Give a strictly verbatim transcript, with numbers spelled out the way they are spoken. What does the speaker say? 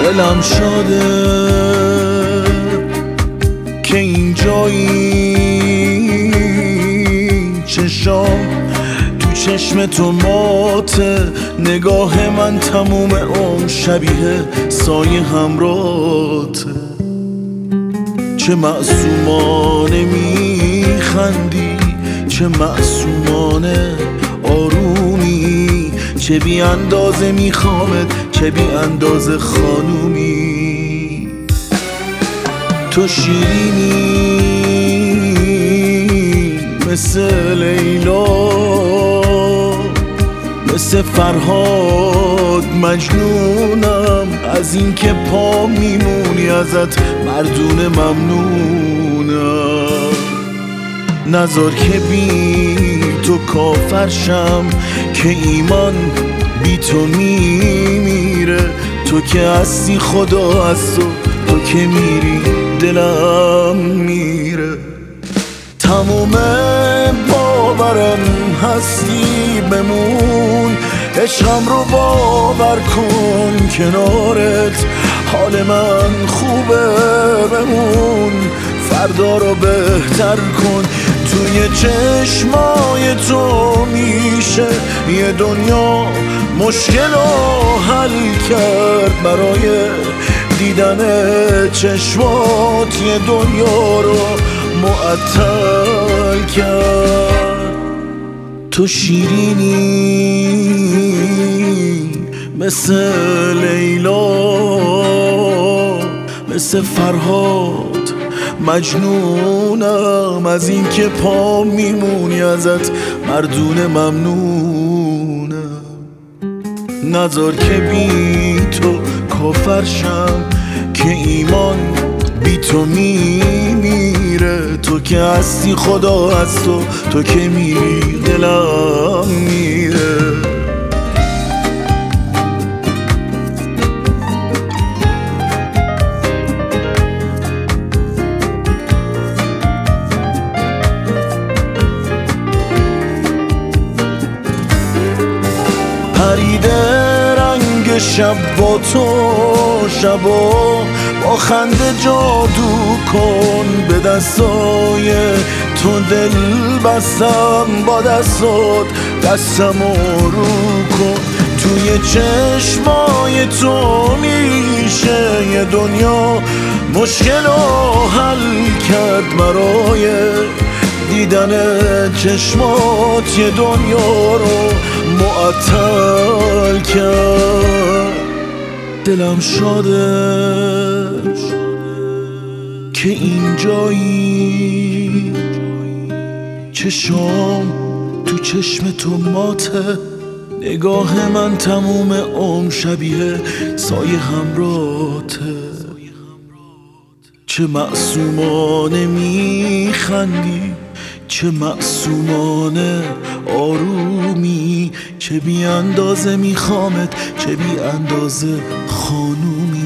دلم شاده که اینجایی، چشام تو چشم تو ماته، نگاه من تموم عمر شبیه سایه همراته. چه معصومانه میخندی، چه معصومانه آرومی، چه بی اندازه میخوامت، چه بی اندازه خانومی. تو شیرینی مثل لیلا، مثل فرهاد مجنونم از این که پا میمونی ازت مردونه ممنونم. نذار که بی تو کافرشم که ایمان بی تو میمیره. تو که هستی خدا از تو، تو که میری دلم میره. تموم باورم هستی بمون، عشقم رو باور کن کنارت، حال من خوبه بمون، فردا رو بهتر کن. توی چشمای تو میشه یه دنیا مشکل رو حل کرد، برای دیدن چشمات یه دنیا رو معطل کرد. تو شیرینی مثل لیلا، مثل فرهاد مجنونم از این که پا میمونی ازت مردونه ممنونم. نذار که بی تو کافرشم که ایمان بی تو میمیره. تو که هستی خدا از تو، تو که میری دلم میره. پریده رنگ شب با تو، شبا با خنده جادو کن. به دستای تو دل بستم، با دستات دستمو رو کن. توی چشمای تو میشه یه دنیا مشکل رو حل کرد، برای دیدن چشمات یه دنیا رو معطل کرد. دلم شاده که اینجایی، چشام تو چشم تو ماته، نگاه من تموم عمر شبیه سایه همراته. چه معصومانه میخندی، چه معصومانه آرومی، چه بی اندازه میخوامت، چه بی اندازه خانومی.